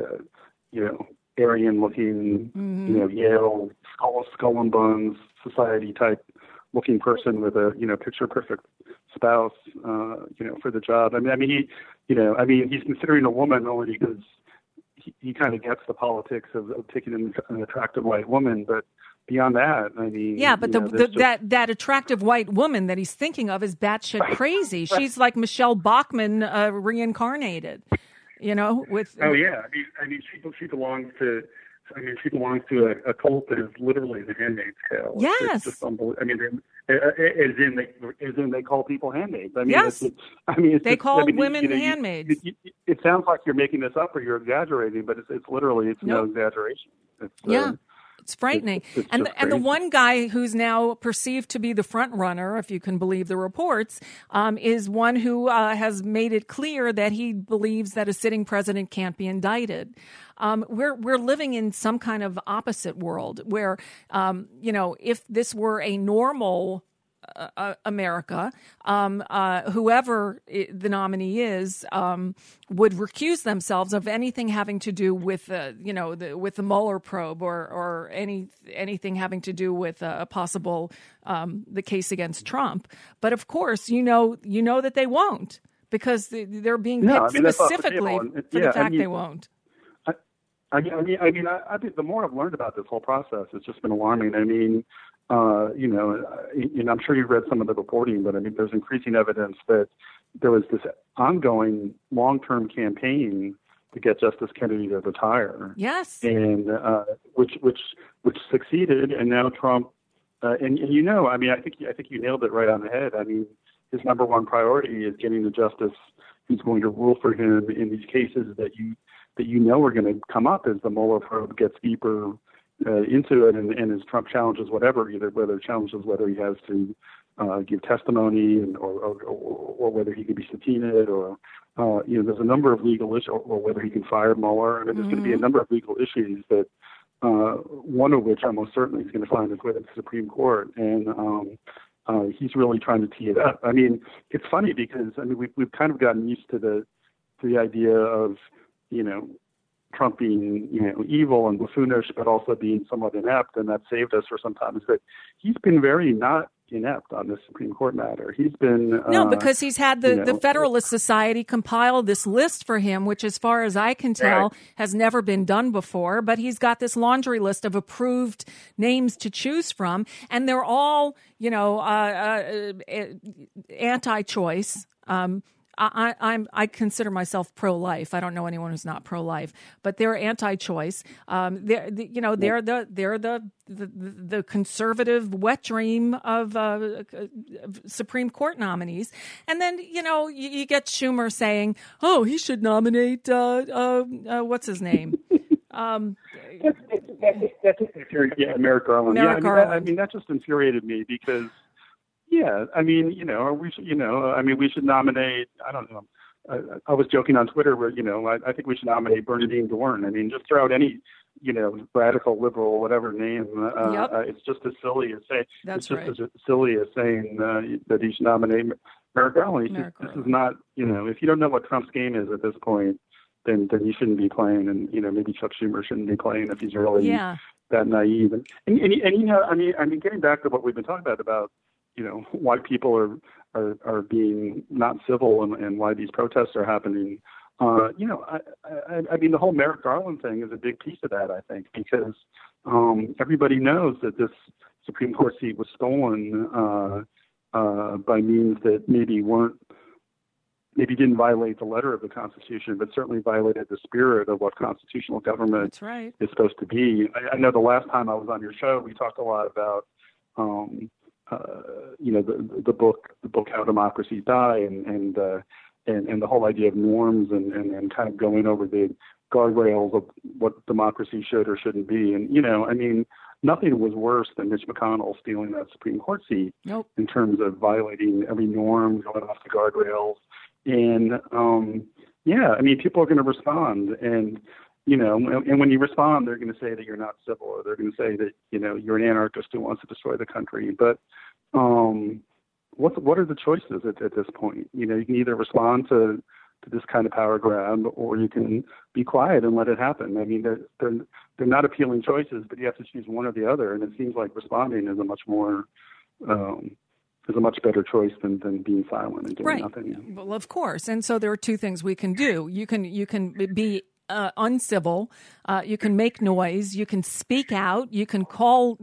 Aryan-looking, Yale skull and bones society type looking person with a picture-perfect spouse, for the job. He's considering a woman only because he kind of gets the politics of taking an attractive white woman, but beyond that, that attractive white woman that he's thinking of is batshit crazy. She's like Michelle Bachmann reincarnated. She belongs to a cult that is literally the Handmaid's Tale. Yes, it's just unbelievable. As in they call people handmaids. They call women handmaids. It sounds like you're making this up or you're exaggerating, but it's literally no exaggeration. It's frightening. And the one guy who's now perceived to be the front runner, if you can believe the reports, is one who has made it clear that he believes that a sitting president can't be indicted. We're living in some kind of opposite world where, if this were a normal America, whoever the nominee is, would recuse themselves of anything having to do with, with the Mueller probe or anything having to do with a possible the case against Trump. But of course, that they won't because they're being picked specifically for the fact they won't. I think the more I've learned about this whole process, it's just been alarming. I mean, and I'm sure you've read some of the reporting, but I mean, there's increasing evidence that there was this ongoing long-term campaign to get Justice Kennedy to retire. Yes. And which succeeded, and now Trump. I think you nailed it right on the head. I mean, his number one priority is getting the justice who's going to rule for him in these cases that you know are going to come up as the Mueller probe gets deeper into it, and as Trump challenges whether he has to give testimony or whether he can be subpoenaed or there's a number of legal issues, or whether he can fire Mueller. I mean, there's going to be a number of legal issues that one of which almost certainly is going to find its way to the Supreme Court, and he's really trying to tee it up. I mean, it's funny because we've kind of gotten used to the idea of Trump being evil and buffoonish, but also being somewhat inept, and that saved us for sometimes. But he's been very not inept on this Supreme Court matter. He's been because he's had the Federalist Society compile this list for him, which, as far as I can tell, has never been done before. But he's got this laundry list of approved names to choose from, and they're all anti-choice. I consider myself pro-life. I don't know anyone who's not pro-life, but they're anti-choice. They're the conservative wet dream of Supreme Court nominees. And then you get Schumer saying, "Oh, he should nominate what's his name." That's infuriating. Merrick Garland. Garland. That just infuriated me because. Yeah, we should nominate. I don't know. I was joking on Twitter where I think we should nominate Bernadine Dohrn. I mean, just throw out any radical liberal whatever name. It's just as silly as saying. That's right. It's just as silly as saying that he should nominate Merrick Garland. This is not. If you don't know what Trump's game is at this point, then you shouldn't be playing, and maybe Chuck Schumer shouldn't be playing if he's really that naive. And getting back to what we've been talking about. Why people are being not civil and why these protests are happening. The whole Merrick Garland thing is a big piece of that, I think, because everybody knows that this Supreme Court seat was stolen by means that maybe didn't violate the letter of the Constitution, but certainly violated the spirit of what constitutional government is supposed to be. I know the last time I was on your show, we talked a lot about the book How Democracies Die, and the whole idea of norms and kind of going over the guardrails of what democracy should or shouldn't be. And nothing was worse than Mitch McConnell stealing that Supreme Court seat in terms of violating every norm, going off the guardrails. And people are going to respond, and when you respond, they're going to say that you're not civil, or they're going to say that you're an anarchist who wants to destroy the country. But what are the choices at this point? You can either respond to this kind of power grab, or you can be quiet and let it happen. I mean, they're not appealing choices, but you have to choose one or the other. And it seems like responding is a much better choice than being silent and doing nothing. Well, of course. And so there are two things we can do. You can be uncivil. You can make noise. You can speak out. You can call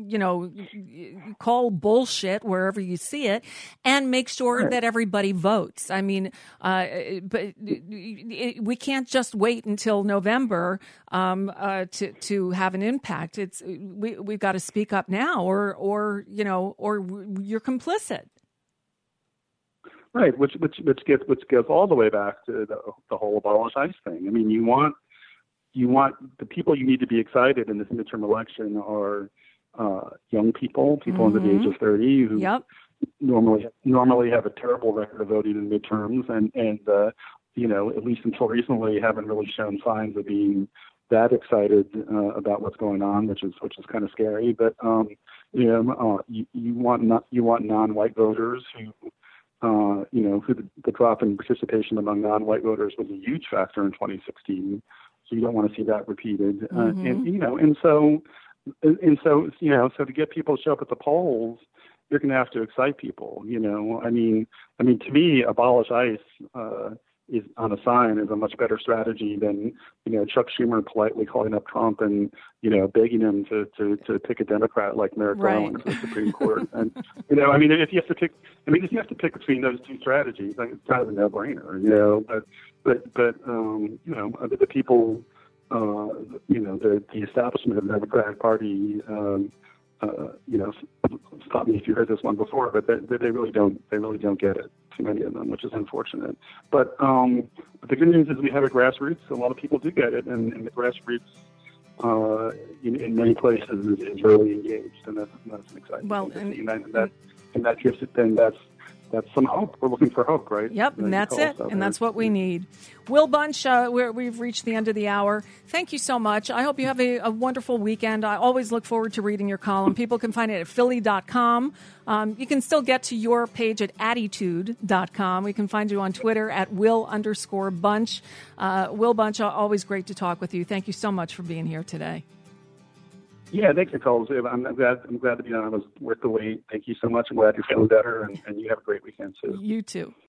bullshit wherever you see it, and make sure that everybody votes. I mean, but we can't just wait until November to have an impact. We've got to speak up now, or you're complicit. Right, which gets all the way back to the whole abolish ICE thing. I mean, you want the people you need to be excited in this midterm election are young people under the age of 30 who normally have a terrible record of voting in midterms, and at least until recently haven't really shown signs of being that excited about what's going on, which is kind of scary. But you want non-white voters who the drop in participation among non-white voters was a huge factor in 2016. So you don't want to see that repeated. So to get people to show up at the polls, you're going to have to excite people. To me, abolish ICE is on a sign is a much better strategy than, Chuck Schumer politely calling up Trump and, begging him to pick a Democrat like Merrick Garland for the Supreme Court. And, if you have to pick between those two strategies, like, it's kind of a no-brainer, but the people, the establishment of the Democratic Party, stop me if you heard this one before, but they really don't get it. Too many of them, which is unfortunate. But the good news is we have a grassroots. A lot of people do get it, and the grassroots in many places is really engaged, and that's an exciting thing to see. And that gives it then that's some hope. We're looking for hope, right? Yep, and that's it, and that's what we need. Will Bunch, we've reached the end of the hour. Thank you so much. I hope you have a wonderful weekend. I always look forward to reading your column. People can find it at Philly.com. You can still get to your page at Attitude.com. We can find you on Twitter at Will_Bunch. Will Bunch, always great to talk with you. Thank you so much for being here today. Yeah, thanks, Nicole. I'm glad to be on. It was worth the wait. Thank you so much. I'm glad you're feeling better, and you have a great weekend, too. You too.